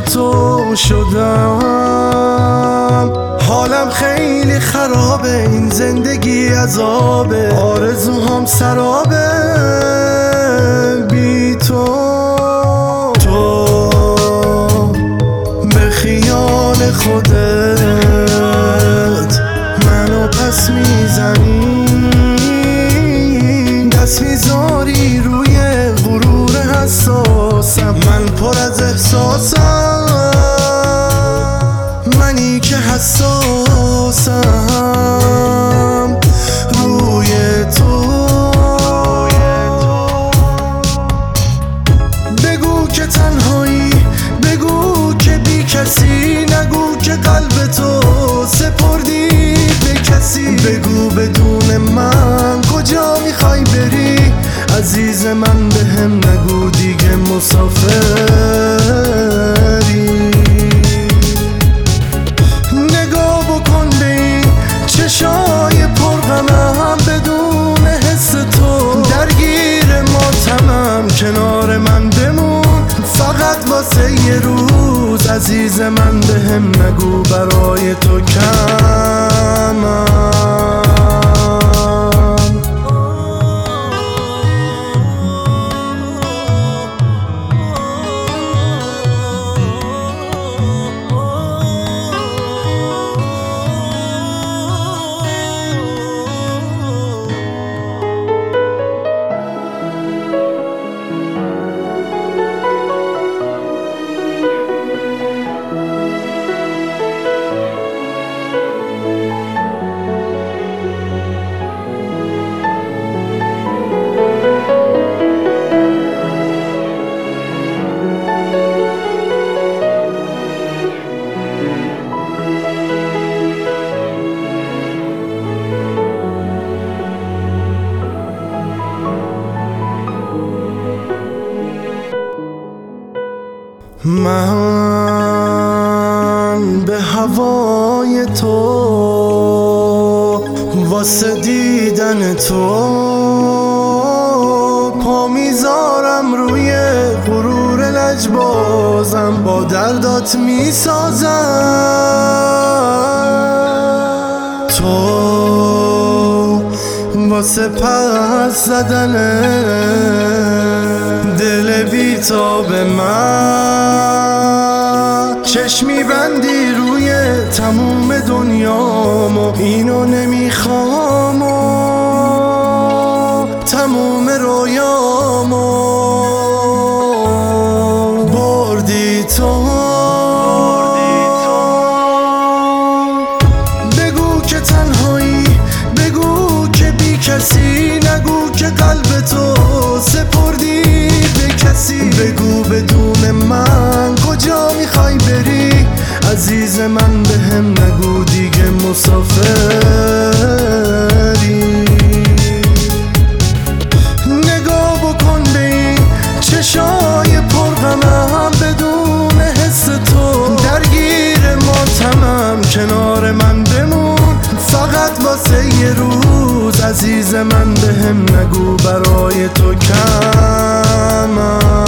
تو شدم. حالم خیلی خرابه، این زندگی عذابه، آرزوهام سرابه بی تو. تو به خیال خودت منو پس میزنی، دست میذاری روی غرور حساسم. من پر از احساسم، منی که حساسم روی تو. بگو که تنهایی، بگو که بی کسی، نگو که قلب تو سپردی به کسی. بگو بدون من کجا میخوای بری، عزیز من بهم نگو دیگه مسافری. نگاه بکن به این چشای پرغمم، بدون حس تو درگیر ماتمم. کنار من بمون فقط واسه یه روز، عزیز من بهم نگو برای تو کمم. من به هوای تو واسه دیدن تو پا میذارم، روی غرور لجبازم با دردات میسازم. تو واسه پس زدن دل بیتاب من چشمی بندی روی تموم دنیامو، اینو نمیخوام و تموم رویامو بردی تو. بگو که تنهایی، بگو که بی کسی، نگو که قلب تو سپردی به کسی. بگو بدون من کجا میخوای بری، عزیز من بهم نگو دیگه مسافری. نگاه بکن به این چشای پرغمم، بدون حس تو درگیر ماتمم. کنار من بمون فقط واسه یه روز، عزیز من بهم نگو برای تو کمم.